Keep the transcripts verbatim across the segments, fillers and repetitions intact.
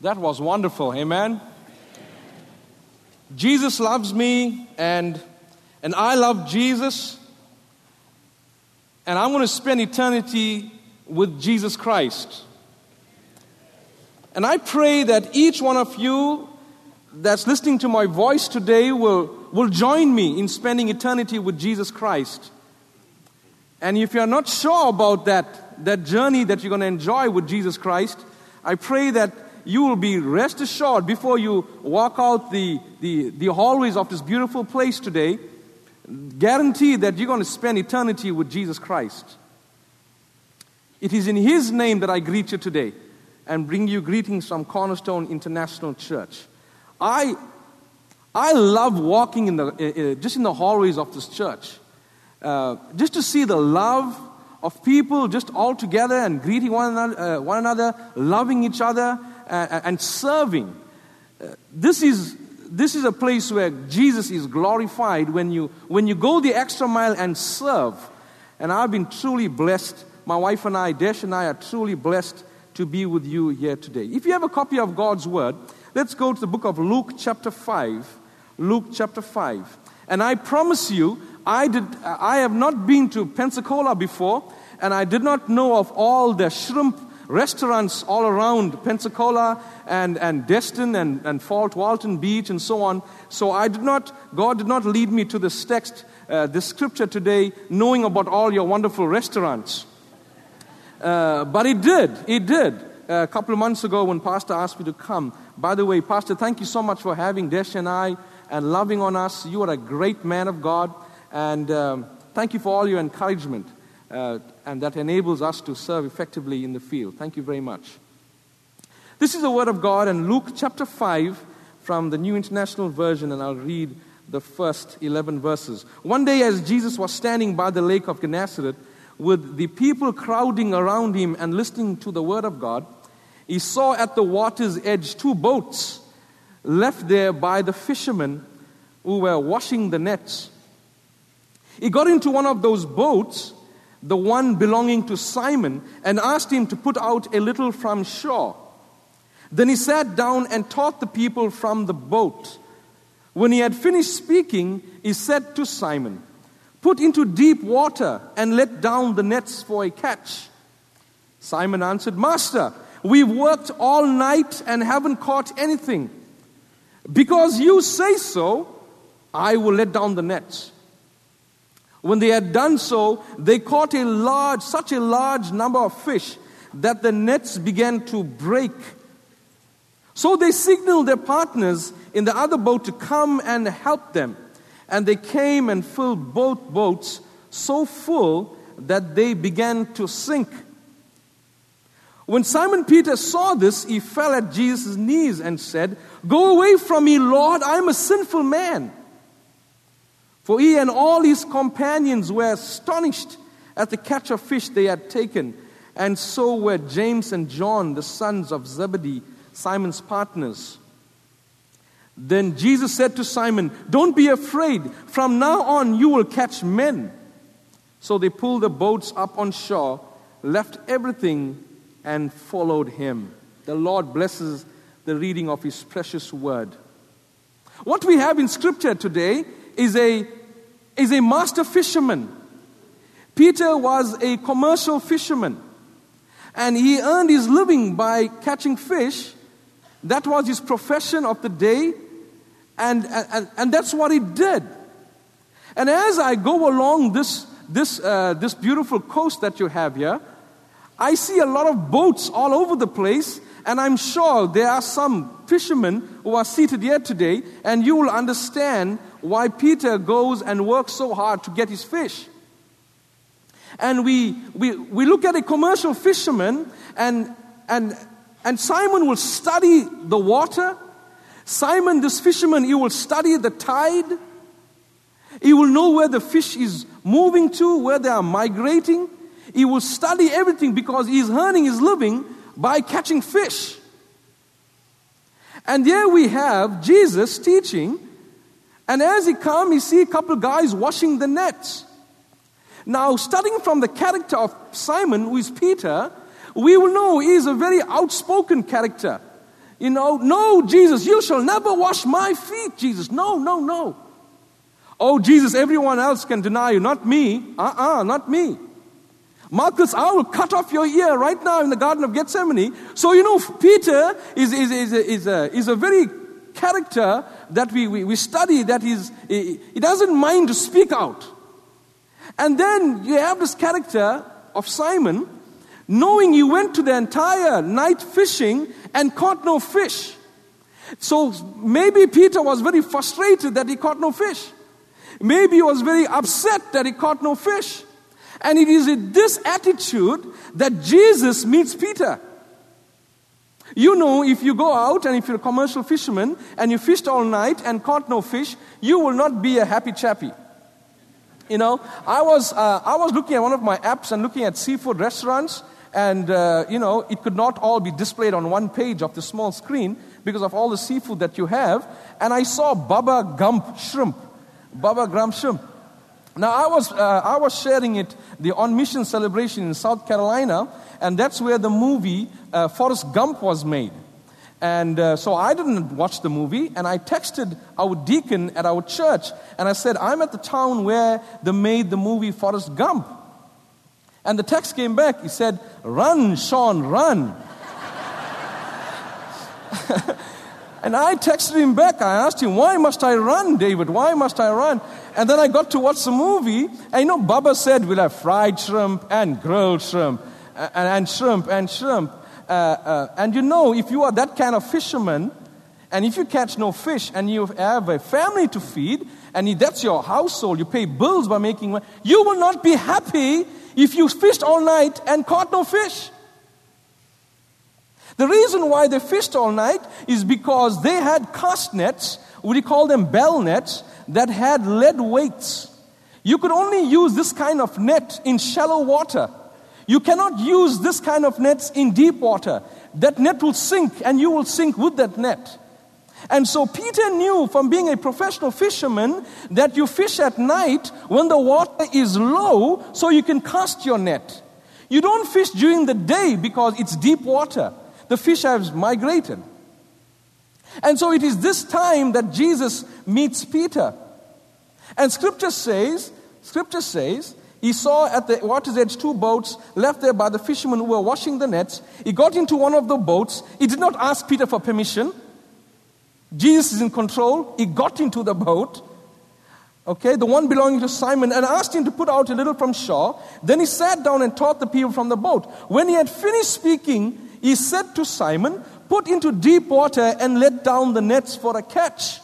That was wonderful. Amen. Jesus loves me, and and I love Jesus, and I'm going to spend eternity with Jesus Christ. And I pray that each one of you that's listening to my voice today will, will join me in spending eternity with Jesus Christ. And if you're not sure about that, that journey that you're going to enjoy with Jesus Christ, I pray that you will be rest assured before you walk out the, the, the hallways of this beautiful place today, guarantee that you're going to spend eternity with Jesus Christ. It is in His name that I greet you today and bring you greetings from Cornerstone International Church. I, I love walking in the uh, just in the hallways of this church, uh, just to see the love of people just all together and greeting one another, uh, one another, loving each other, uh, and serving. Uh, this is this is a place where Jesus is glorified when you when you go the extra mile and serve. And I've been truly blessed. My wife and I, Desh and I, are truly blessed to be with you here today. If you have a copy of God's Word, let's go to the book of Luke chapter five. Luke chapter five. And I promise you, I did. I have not been to Pensacola before, and I did not know of all the shrimp restaurants all around Pensacola and, and Destin and, and Fort Walton Beach and so on. So I did not, God did not lead me to this text, uh, this scripture today, knowing about all your wonderful restaurants. Uh, but it did, it did. Uh, a couple of months ago when Pastor asked me to come. By the way, Pastor, thank you so much for having Desh and I and loving on us. You are a great man of God. And um, thank you for all your encouragement. Uh, and that enables us to serve effectively in the field. Thank you very much. This is the Word of God in Luke chapter five from the New International Version, and I'll read the first eleven verses. One day as Jesus was standing by the lake of Gennesaret, with the people crowding around him and listening to the Word of God, he saw at the water's edge two boats left there by the fishermen who were washing the nets. He got into one of those boats, the one belonging to Simon, and asked him to put out a little from shore. Then he sat down and taught the people from the boat. When he had finished speaking, he said to Simon, "Put into deep water and let down the nets for a catch." Simon answered, "Master, we've worked all night and haven't caught anything. Because you say so, I will let down the nets." When they had done so, they caught a large, such a large number of fish that the nets began to break. So they signaled their partners in the other boat to come and help them. And they came and filled both boats so full that they began to sink. When Simon Peter saw this, he fell at Jesus' knees and said, "Go away from me, Lord, I am a sinful man." For he and all his companions were astonished at the catch of fish they had taken, and so were James and John, the sons of Zebedee, Simon's partners. Then Jesus said to Simon, "Don't be afraid. From now on you will catch men." So they pulled the boats up on shore, left everything, and followed him. The Lord blesses the reading of His precious word. What we have in Scripture today is a, is a master fisherman. Peter was a commercial fisherman, and he earned his living by catching fish. That was his profession of the day, and, and, and that's what he did. And as I go along this, this, uh, this beautiful coast that you have here, I see a lot of boats all over the place, and I'm sure there are some fishermen who are seated here today, and you will understand why Peter goes and works so hard to get his fish. And we we, we look at a commercial fisherman, and and and Simon will study the water. Simon, this fisherman, he will study the tide. He will know where the fish is moving to, where they are migrating. He will study everything because he is earning his living by catching fish. And there we have Jesus teaching, and as he comes, he see a couple of guys washing the nets. Now, studying from the character of Simon, who is Peter, we will know he is a very outspoken character. You know, no, Jesus, you shall never wash my feet, Jesus. No, no, no. Oh, Jesus, everyone else can deny you, not me. Uh-uh, not me. Malchus, I will cut off your ear right now in the Garden of Gethsemane. So, you know, Peter is, is, is, a, is, a, is a very character that we, we, we study that is, he, he doesn't mind to speak out. And then you have this character of Simon, knowing he went to the entire night fishing and caught no fish. So maybe Peter was very frustrated that he caught no fish. Maybe he was very upset that he caught no fish. And it is in this attitude that Jesus meets Peter. You know, if you go out and if you're a commercial fisherman and you fished all night and caught no fish, you will not be a happy chappy. You know, I was uh, I was looking at one of my apps and looking at seafood restaurants, and uh, you know, it could not all be displayed on one page of the small screen because of all the seafood that you have. And I saw Bubba Gump shrimp, Bubba Gump shrimp. Now I was uh, I was sharing it the On Mission celebration in South Carolina, and that's where the movie uh, Forrest Gump was made. And uh, so I didn't watch the movie, and I texted our deacon at our church, and I said, I'm at the town where they made the movie Forrest Gump. And the text came back. He said, run, Sean, run. And I texted him back. I asked him, why must I run, David? Why must I run? And then I got to watch the movie, and you know, Bubba said, we'll have fried shrimp and grilled shrimp, and, and shrimp and shrimp. Uh, uh, and you know, if you are that kind of fisherman, and if you catch no fish, and you have a family to feed, and that's your household, you pay bills by making money, you will not be happy if you fished all night and caught no fish. The reason why they fished all night is because they had cast nets, we call them bell nets, that had lead weights. You could only use this kind of net in shallow water. You cannot use this kind of nets in deep water. That net will sink, and you will sink with that net. And so Peter knew from being a professional fisherman that you fish at night when the water is low so you can cast your net. You don't fish during the day because it's deep water. The fish have migrated. And so it is this time that Jesus meets Peter. And Scripture says, Scripture says, he saw at the water's edge two boats left there by the fishermen who were washing the nets. He got into one of the boats. He did not ask Peter for permission. Jesus is in control. He got into the boat, okay, the one belonging to Simon, and asked him to put out a little from shore. Then he sat down and taught the people from the boat. When he had finished speaking, he said to Simon, put into deep water and let down the nets for a catch.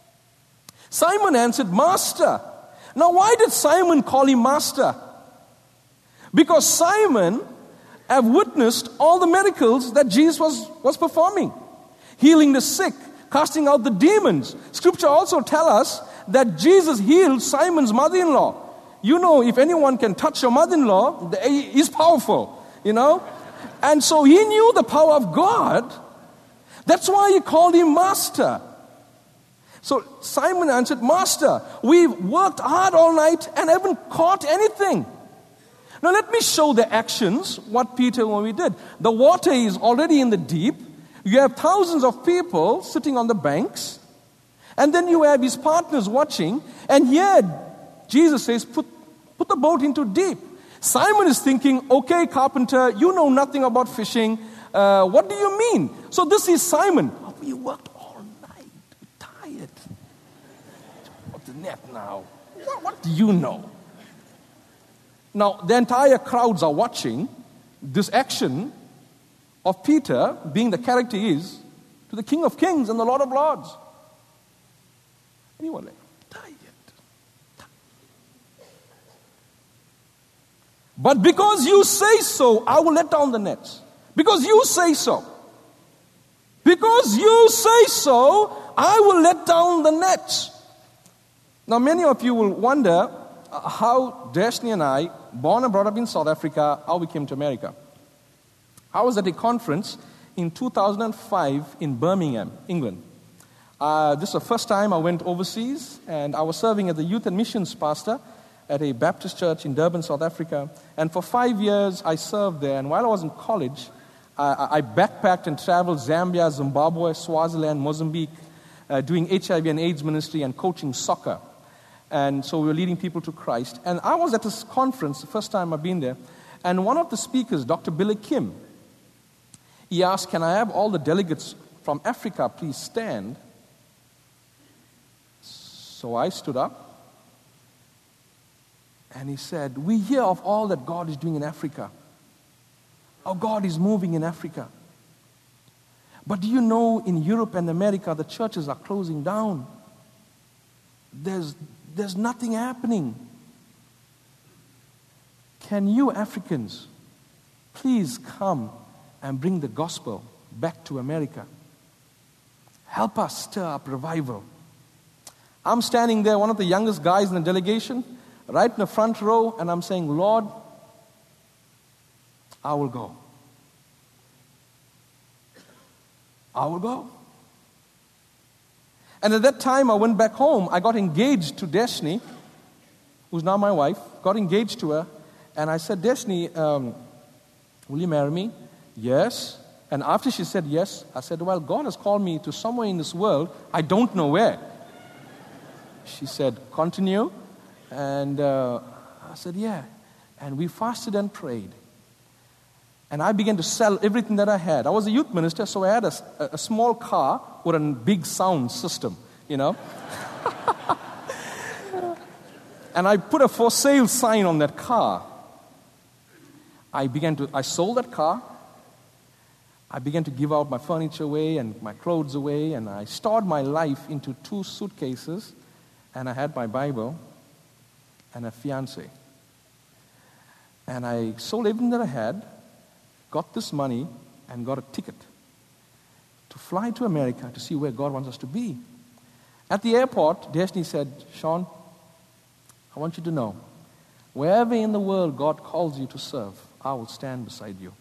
Simon answered, Master. Now, why did Simon call him Master? Because Simon have witnessed all the miracles that Jesus was, was performing. Healing the sick, casting out the demons. Scripture also tells us that Jesus healed Simon's mother-in-law. You know, if anyone can touch your mother-in-law, he's powerful, you know. And so he knew the power of God. That's why he called him Master. So Simon answered, Master, we've worked hard all night and haven't caught anything. Now let me show the actions, what Peter and we did. The water is already in the deep. You have thousands of people sitting on the banks. And then you have his partners watching. And here Jesus says, put, put the boat into deep. Simon is thinking, okay, carpenter, you know nothing about fishing. Uh, what do you mean? So this is Simon. Oh, we worked all night. We're tired. What's the net now? What, what do you know? Now, the entire crowds are watching this action of Peter, being the character he is, to the King of Kings and the Lord of Lords. Anyone like, tired. But because you say so, I will let down the nets. Because you say so. Because you say so, I will let down the nets. Now, many of you will wonder how Dashni and I, born and brought up in South Africa, how we came to America. I was at a conference in two thousand five in Birmingham, England. Uh, this was the first time I went overseas, and I was serving as the youth and missions pastor at a Baptist church in Durban, South Africa. And for five years, I served there. And while I was in college, I, I backpacked and traveled Zambia, Zimbabwe, Swaziland, Mozambique, uh, doing H I V and AIDS ministry and coaching soccer. And so we were leading people to Christ. And I was at this conference, the first time I've been there, and one of the speakers, Doctor Billy Kim, he asked, can I have all the delegates from Africa please stand? So I stood up, and he said, we hear of all that God is doing in Africa. How God is moving in Africa. But do you know in Europe and America, the churches are closing down. There's, there's nothing happening. Can you Africans please come and bring the gospel back to America? Help us stir up revival. I'm standing there, one of the youngest guys in the delegation, right in the front row, and I'm saying, Lord, I will go. I will go. And at that time, I went back home. I got engaged to Deshni, who's now my wife, got engaged to her, and I said, Deshni, um, will you marry me? Yes. And after she said yes, I said, well, God has called me to somewhere in this world. I don't know where. She said, continue. And uh, I said, yeah. And we fasted and prayed. And I began to sell everything that I had. I was a youth minister, so I had a, a small car with a big sound system, you know. And I put a for sale sign on that car. I began to, I sold that car. I began to give out my furniture away and my clothes away, and I stored my life into two suitcases, and I had my Bible and a fiancé. And I sold everything that I had, got this money, and got a ticket to fly to America to see where God wants us to be. At the airport, Deshni said, Sean, I want you to know, wherever in the world God calls you to serve, I will stand beside you.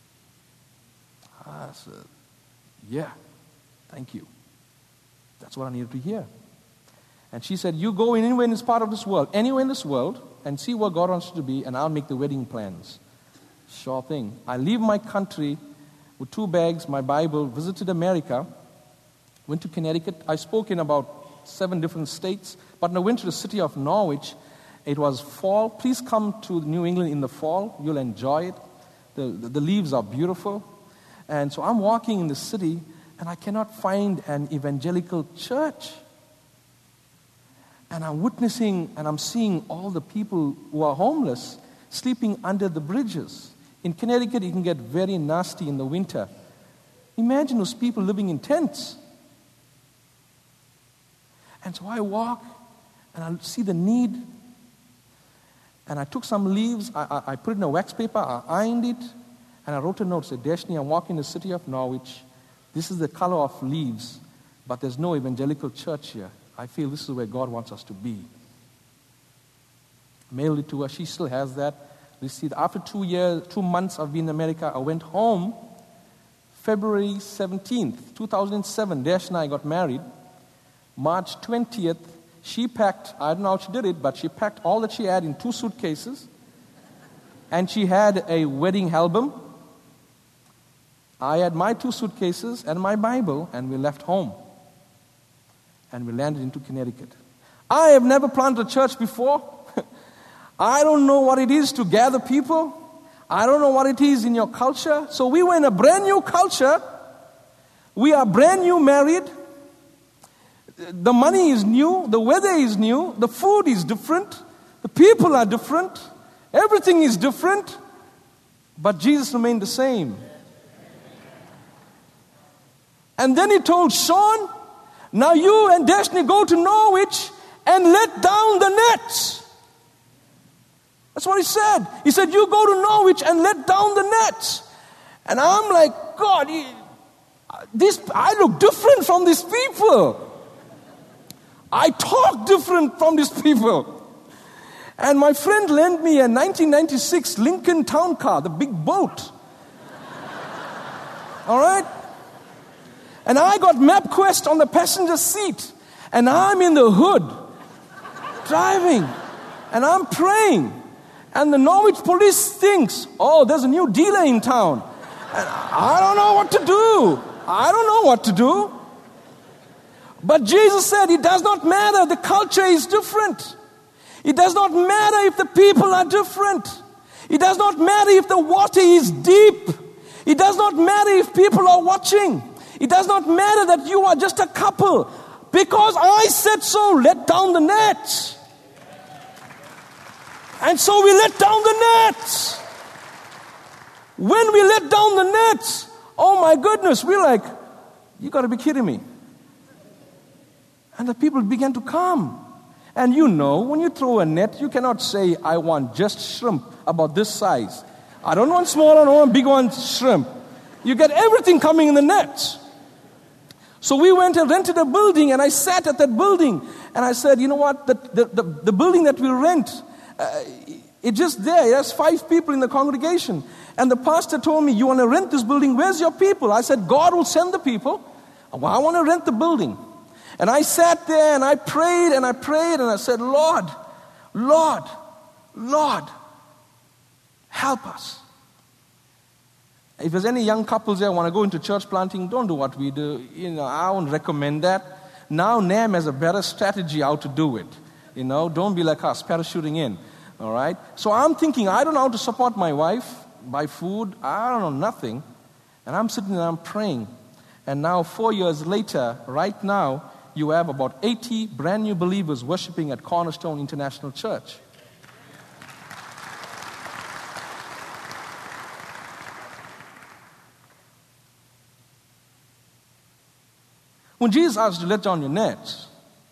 I said, yeah, thank you. That's what I needed to hear. And she said, you go anywhere in this part of this world, anywhere in this world, and see where God wants you to be, and I'll make the wedding plans. Sure thing. I leave my country with two bags, my Bible, visited America, went to Connecticut. I spoke in about seven different states, but when I went to the city of Norwich, it was fall. Please come to New England in the fall. You'll enjoy it. The, the, the leaves are beautiful. And so I'm walking in the city, and I cannot find an evangelical church. And I'm witnessing, and I'm seeing all the people who are homeless sleeping under the bridges. In Connecticut, it can get very nasty in the winter. Imagine those people living in tents. And so I walk, and I see the need. And I took some leaves, I, I, I put it in a wax paper, I ironed it, and I wrote a note, said, Deshni, I'm walking in the city of Norwich. This is the color of leaves, but there's no evangelical church here. I feel this is where God wants us to be. Mailed it to her. She still has that. Received. After two years, two months of being in America, I went home. February seventeenth, two thousand seven, Dash and I got married. March twentieth, she packed, I don't know how she did it, but she packed all that she had in two suitcases. And she had a wedding album. I had my two suitcases and my Bible, and we left home. And we landed into Connecticut. I have never planted a church before. I don't know what it is to gather people. I don't know what it is in your culture. So we were in a brand new culture. We are brand new married. The money is new. The weather is new. The food is different. The people are different. Everything is different. But Jesus remained the same. And then he told Sean, now you and Deshni go to Norwich and let down the nets. That's what he said. He said, you go to Norwich and let down the nets. And I'm like, God, he, this, I look different from these people. I talk different from these people. And my friend lent me a nineteen ninety-six Lincoln Town Car, the big boat. All right? And I got MapQuest on the passenger seat. And I'm in the hood, driving. And I'm praying. And the Norwich police thinks, oh, there's a new dealer in town. And I don't know what to do. I don't know what to do. But Jesus said it does not matter. The culture is different. It does not matter if the people are different. It does not matter if the water is deep. It does not matter if people are watching. It does not matter that you are just a couple. Because I said so, let down the net. And so we let down the net. When we let down the net, oh my goodness, we're like, you got to be kidding me. And the people began to come. And you know, when you throw a net, you cannot say, I want just shrimp about this size. I don't want small, I don't want big one shrimp. You get everything coming in the net. So we went and rented a building, and I sat at that building. And I said, you know what, the, the, the, the building that we rent, uh, it's just there. There's five people in the congregation. And the pastor told me, you want to rent this building? Where's your people? I said, God will send the people. Well, I want to rent the building. And I sat there and I prayed and I prayed and I said, Lord, Lord, Lord, help us. If there's any young couples there who want to go into church planting, don't do what we do. You know, I won't recommend that. Now N A M has a better strategy how to do it. You know, don't be like us, parachuting in. All right? So I'm thinking, I don't know how to support my wife, buy food. I don't know nothing. And I'm sitting there, I'm praying. And now four years later, right now, you have about eighty brand new believers worshiping at Cornerstone International Church. When Jesus asked you to let down your nets,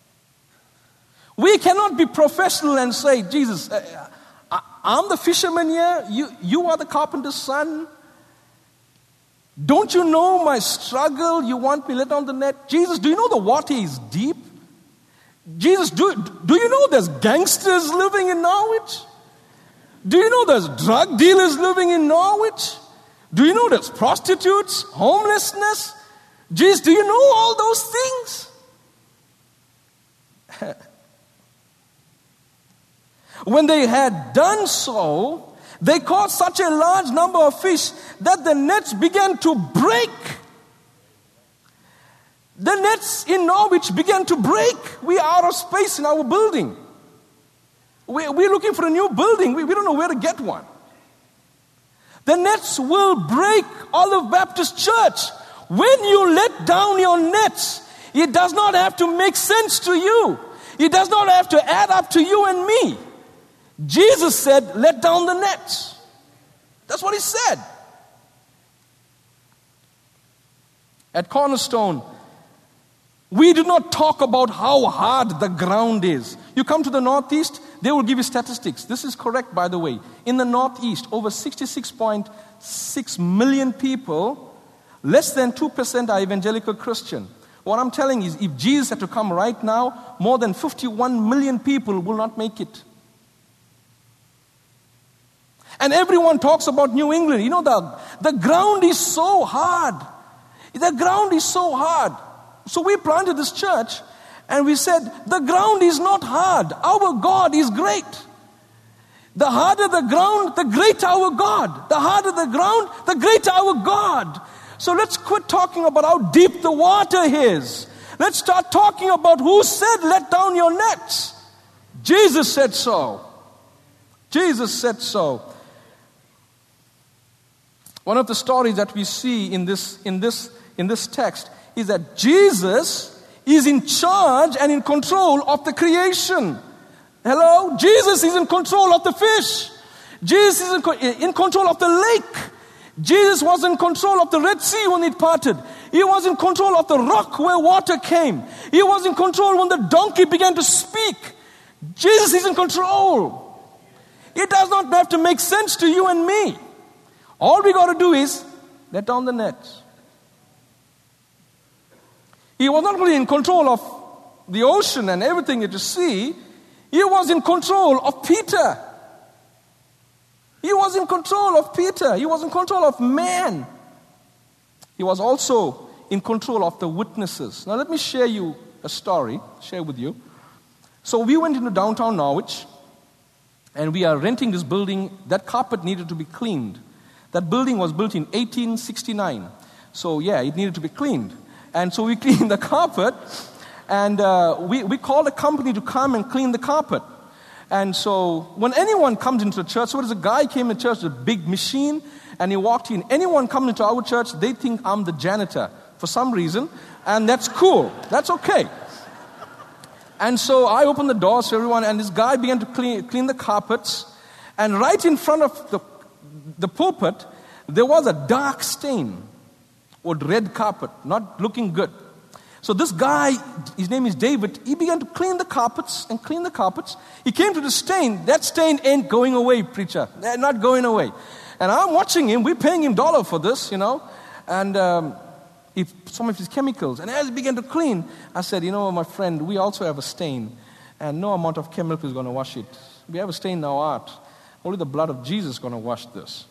we cannot be professional and say, Jesus, uh, I'm the fisherman here, you, you are the carpenter's son. Don't you know my struggle? You want me to let down the net? Jesus, do you know the water is deep? Jesus, do, do you know there's gangsters living in Norwich? Do you know there's drug dealers living in Norwich? Do you know there's prostitutes, homelessness? Jesus, do you know all those things? When they had done so, they caught such a large number of fish that the nets began to break. The nets in Norwich began to break. We are out of space in our building. We, we're looking for a new building. We, we don't know where to get one. The nets will break Olive Baptist Church. When you let down your nets, it does not have to make sense to you. It does not have to add up to you and me. Jesus said, let down the nets. That's what he said. At Cornerstone, we do not talk about how hard the ground is. You come to the Northeast, they will give you statistics. This is correct, by the way. In the Northeast, over sixty-six point six million people, less than two percent are evangelical Christian. What I'm telling you is, if Jesus had to come right now, more than fifty-one million people will not make it. And everyone talks about New England. You know, the, the ground is so hard. The ground is so hard. So we planted this church and we said, the ground is not hard. Our God is great. The harder the ground, the greater our God. The harder the ground, the greater our God. So let's quit talking about how deep the water is. Let's start talking about who said, let down your nets. Jesus said so. Jesus said so. One of the stories that we see in this, in this, in this text is that Jesus is in charge and in control of the creation. Hello? Jesus is in control of the fish. Jesus is in, in control of the lake. Jesus was in control of the Red Sea when it parted. He was in control of the rock where water came. He was in control when the donkey began to speak. Jesus is in control. It does not have to make sense to you and me. All we got to do is let down the nets. He was not only in control of the ocean and everything that you see, he was in control of Peter. He was in control of Peter. He was in control of man. He was also in control of the witnesses. Now let me share you a story, share with you. So we went into downtown Norwich, and we are renting this building. That carpet needed to be cleaned. That building was built in eighteen sixty-nine. So yeah, it needed to be cleaned. And so we cleaned the carpet, and uh, we, we called a company to come and clean the carpet. And so when anyone comes into the church, so there's a guy came to church with a big machine, and he walked in. Anyone coming into our church, they think I'm the janitor for some reason, and that's cool. That's okay. And so I opened the doors for everyone, and this guy began to clean, clean the carpets. And right in front of the, the pulpit, there was a dark stain or red carpet, not looking good. So this guy, his name is David, he began to clean the carpets and clean the carpets. He came to the stain. That stain ain't going away, preacher. They're not going away. And I'm watching him. We're paying him dollar for this, you know. And um, he, some of his chemicals. And as he began to clean, I said, you know, my friend, we also have a stain. And no amount of chemical is going to wash it. We have a stain in our heart. Only the blood of Jesus is going to wash this.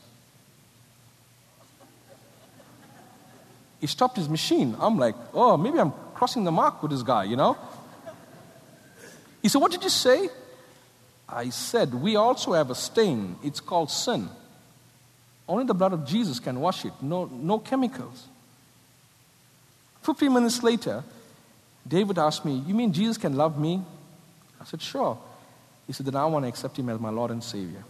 He stopped his machine. I'm like, oh, maybe I'm crossing the mark with this guy, you know. He said, what did you say? I said, we also have a stain. It's called sin. Only the blood of Jesus can wash it. No, no chemicals. Fifteen minutes later, David asked me, you mean Jesus can love me? I said, sure. He said, then I want to accept him as my Lord and Savior.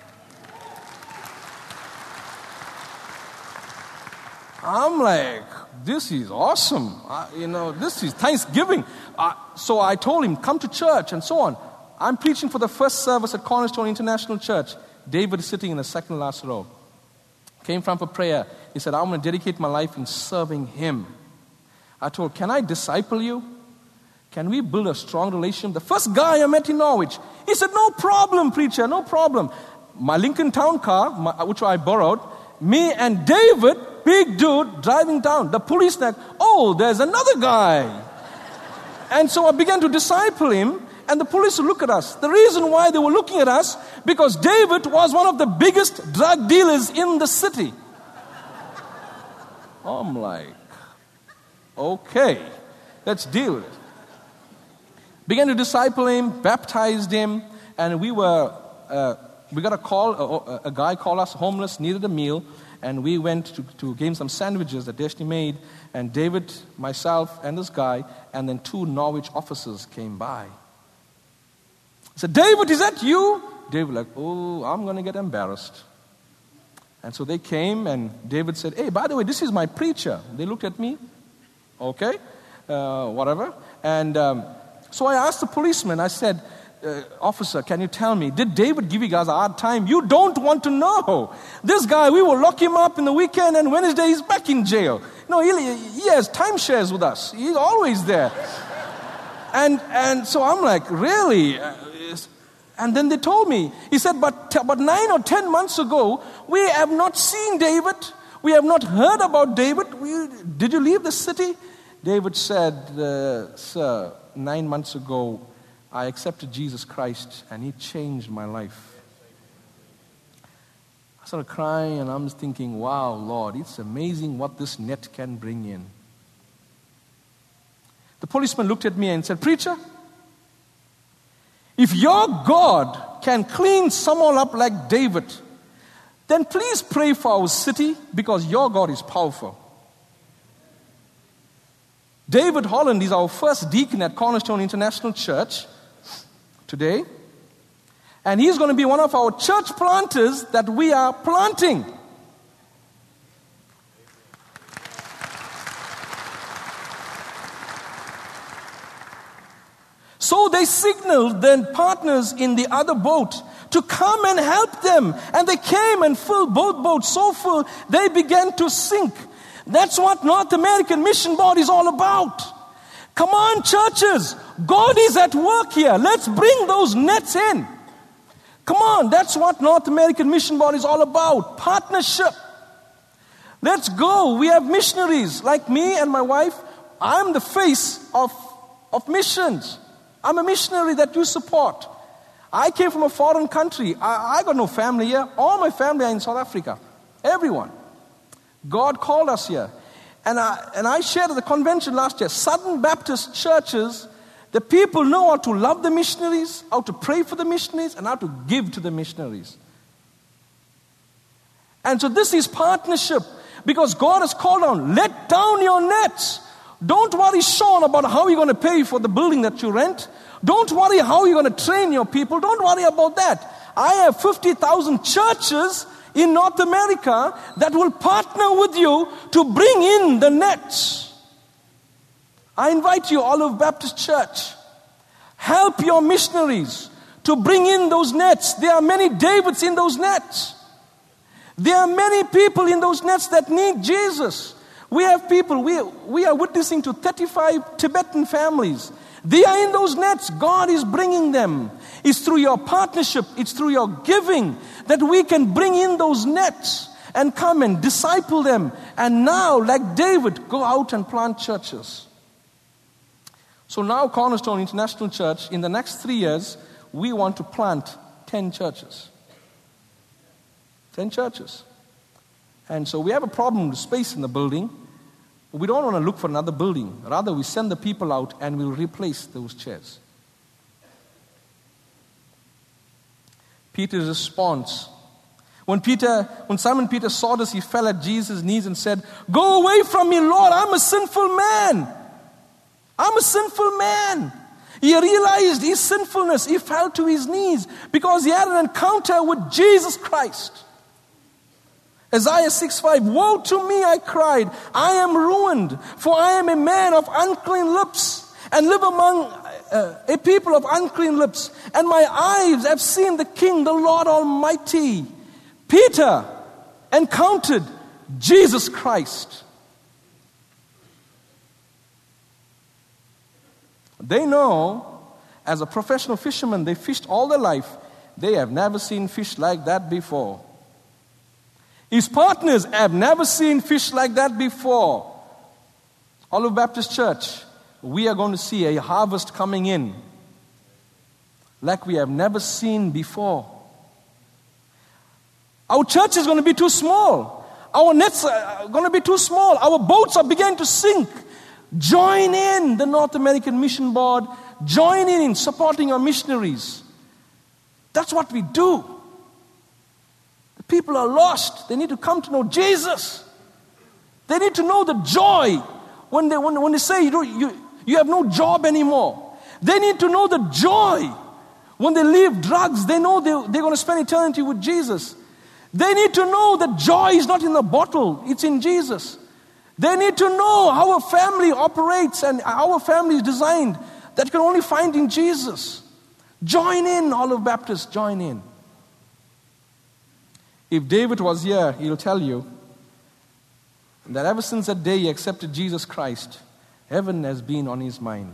I'm like, this is awesome. Uh, you know, this is Thanksgiving. Uh, so I told him, come to church and so on. I'm preaching for the first service at Cornerstone International Church. David is sitting in the second last row. Came from for prayer. He said, I'm going to dedicate my life in serving him. I told, can I disciple you? Can we build a strong relationship? The first guy I met in Norwich, he said, no problem, preacher, no problem. My Lincoln Town car, my, which I borrowed, me and David, big dude, driving down. The police like, oh, there's another guy. And so I began to disciple him, and the police would look at us. The reason why they were looking at us, because David was one of the biggest drug dealers in the city. I'm like, okay, let's deal with it. Began to disciple him, baptized him, and we were, uh, we got a call, a, a guy called us homeless, needed a meal, and we went to, to give him some sandwiches that Destiny made, and David, myself, and this guy, and then two Norwich officers came by. I said, David, is that you? David like, oh, I'm going to get embarrassed. And so they came, and David said, hey, by the way, this is my preacher. They looked at me, okay, uh, whatever. And um, so I asked the policeman, I said, uh, officer, can you tell me, did David give you guys a hard time? You don't want to know. This guy, we will lock him up in the weekend, and Wednesday he's back in jail. No, he, he has timeshares with us. He's always there. and and so I'm like, really? And then they told me, he said, but, but nine or ten months ago, we have not seen David. We have not heard about David. We, did you leave the city? David said, uh, sir, nine months ago, I accepted Jesus Christ, and he changed my life. I started crying, and I'm thinking, wow, Lord, it's amazing what this net can bring in. The policeman looked at me and said, preacher, if your God can clean someone up like David, then please pray for our city, because your God is powerful. David Holland is our first deacon at Cornerstone International Church today. And he's going to be one of our church planters that we are planting. So they signaled their partners in the other boat to come and help them. And they came and filled both boats so full, they began to sink. That's what North American Mission Board is all about. Come on, churches. God is at work here. Let's bring those nets in. Come on, that's what North American Mission Board is all about. Partnership. Let's go. We have missionaries like me and my wife. I'm the face of, of missions. I'm a missionary that you support. I came from a foreign country. I, I got no family here. All my family are in South Africa. Everyone. God called us here. And I, and I shared at the convention last year, Southern Baptist churches, the people know how to love the missionaries, how to pray for the missionaries, and how to give to the missionaries. And so this is partnership, because God has called on, let down your nets. Don't worry, Sean, about how you're going to pay for the building that you rent. Don't worry how you're going to train your people. Don't worry about that. I have fifty thousand churches in North America that will partner with you to bring in the nets. I invite you, Olive Baptist Church, help your missionaries to bring in those nets. There are many Davids in those nets. There are many people in those nets that need Jesus. We have people, we, we are witnessing to thirty-five Tibetan families. They are in those nets. God is bringing them. It's through your partnership, it's through your giving that we can bring in those nets and come and disciple them. And now, like David, go out and plant churches. So now, Cornerstone International Church, in the next three years, we want to plant ten churches. ten churches. And so we have a problem with space in the building. We don't want to look for another building. Rather, we send the people out and we'll replace those chairs. Peter's response. When Peter, when Simon Peter saw this, he fell at Jesus' knees and said, "Go away from me, Lord, I'm a sinful man. I'm a sinful man." He realized his sinfulness. He fell to his knees because he had an encounter with Jesus Christ. Isaiah six five, "Woe to me," I cried, "I am ruined, for I am a man of unclean lips, and live among uh, a people of unclean lips, and my eyes have seen the King, the Lord Almighty." Peter encountered Jesus Christ. They know, as a professional fisherman, they fished all their life. They have never seen fish like that before. His partners have never seen fish like that before. Olive Baptist Church, we are going to see a harvest coming in like we have never seen before. Our church is going to be too small. Our nets are going to be too small. Our boats are beginning to sink. Join in the North American Mission Board. Join in in supporting our missionaries. That's what we do. People are lost. They need to come to know Jesus. They need to know the joy when they when, when they say you, don't, you you have no job anymore. They need to know the joy when they leave drugs. They know they, they're going to spend eternity with Jesus. They need to know that joy is not in the bottle. It's in Jesus. They need to know how a family operates and how a family is designed that you can only find in Jesus. Join in, Olive Baptist. Join in. If David was here, he'll tell you that ever since that day he accepted Jesus Christ, heaven has been on his mind.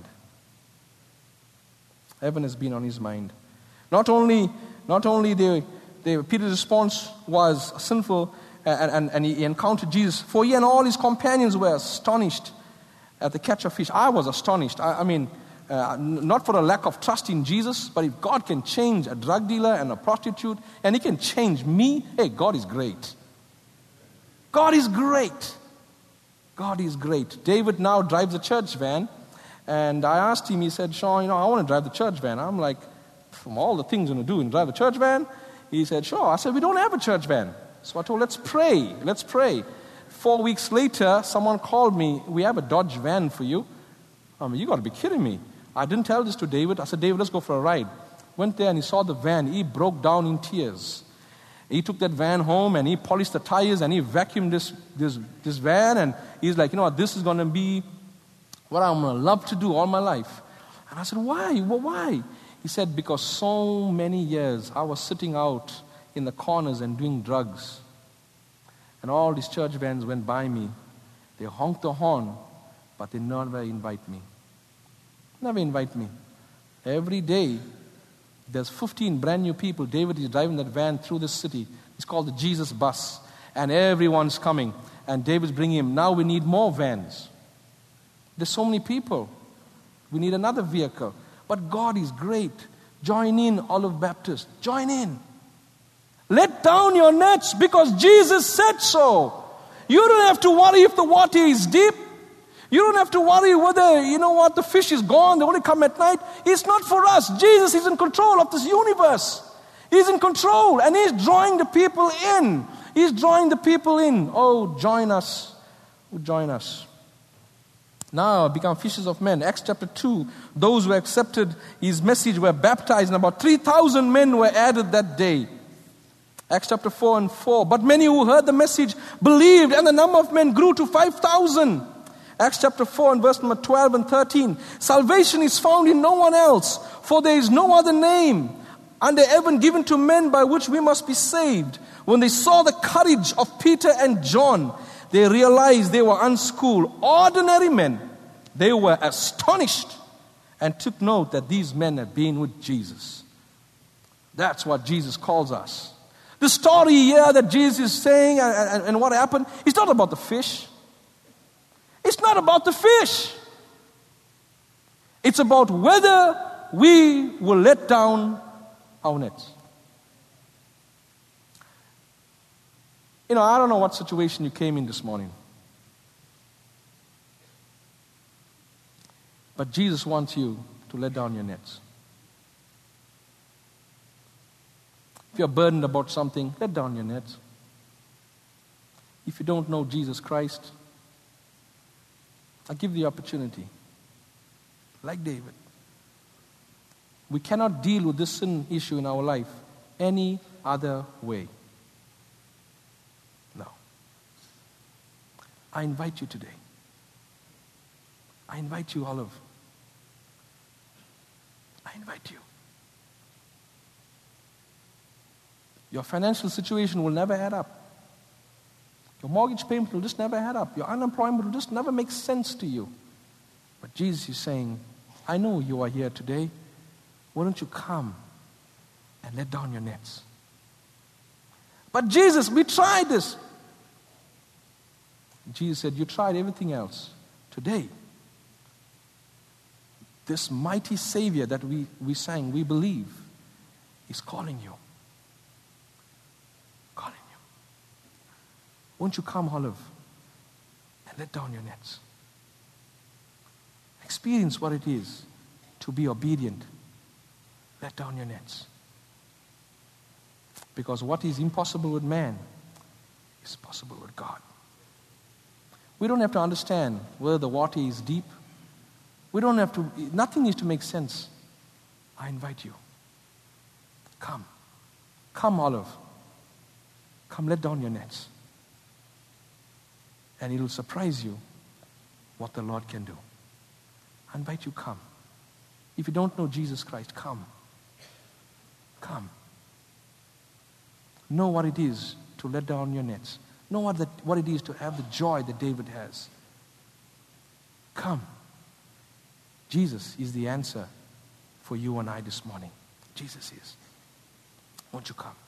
Heaven has been on his mind. Not only, not only the, the Peter's response was sinful, and, and, and he encountered Jesus, for he and all his companions were astonished at the catch of fish. I was astonished. I, I mean, Uh, not for a lack of trust in Jesus, but if God can change a drug dealer and a prostitute, and he can change me, hey, God is great. God is great. God is great. David now drives a church van, and I asked him, he said, "Sean, you know, I want to drive the church van." I'm like, from all the things I'm going to do and drive a church van? He said, "Sure." I said, "We don't have a church van." So I told, let's pray, let's pray. Four weeks later, someone called me, "We have a Dodge van for you." I mean, you got to be kidding me. I didn't tell this to David. I said, "David, let's go for a ride." Went there and he saw the van. He broke down in tears. He took that van home and he polished the tires and he vacuumed this this, this van. And he's like, "You know what, this is going to be what I'm going to love to do all my life." And I said, "Why? Well, why?" He said, "Because so many years I was sitting out in the corners and doing drugs. And all these church vans went by me. They honked the horn, but they never invite me. Never invite me. Every day, there's fifteen brand new people. David is driving that van through the city. It's called the Jesus bus. And everyone's coming. And David's bringing him. Now we need more vans. There's so many people. We need another vehicle. But God is great. Join in, Olive Baptist. Join in. Let down your nets because Jesus said so. You don't have to worry if the water is deep. You don't have to worry whether, you know what, the fish is gone, they only come at night. It's not for us. Jesus is in control of this universe. He's in control and he's drawing the people in. He's drawing the people in. Oh, join us. Join us. Now become fishers of men. Acts chapter two, those who accepted his message were baptized, and about three thousand men were added that day. Acts chapter four and four. But many who heard the message believed, and the number of men grew to five thousand. Acts chapter four and verse number twelve and thirteen. Salvation is found in no one else, for there is no other name under heaven given to men by which we must be saved. When they saw the courage of Peter and John, they realized they were unschooled, ordinary men. They were astonished and took note that these men had been with Jesus. That's what Jesus calls us. The story here that Jesus is saying and, and, and what happened, it's not about the fish. It's not about the fish. It's about whether we will let down our nets. You know, I don't know what situation you came in this morning. But Jesus wants you to let down your nets. If you're burdened about something, let down your nets. If you don't know Jesus Christ, I give the opportunity. Like David. We cannot deal with this sin issue in our life any other way. No. I invite you today. I invite you, Olive. I invite you. Your financial situation will never add up. Your mortgage payment will just never add up. Your unemployment will just never make sense to you. But Jesus is saying, I know you are here today. Why don't you come and let down your nets? But Jesus, we tried this. Jesus said, you tried everything else. Today, this mighty Savior that we, we sang, we believe, is calling you. Calling you. Won't you come, Olive, and let down your nets? Experience what it is to be obedient. Let down your nets. Because what is impossible with man is possible with God. We don't have to understand whether the water is deep. We don't have to, nothing needs to make sense. I invite you. Come. Come, Olive. Come, let down your nets. And it will surprise you what the Lord can do. I invite you, come. If you don't know Jesus Christ, come. Come. Know what it is to let down your nets. Know what, the, what it is to have the joy that David has. Come. Jesus is the answer for you and I this morning. Jesus is. Won't you come?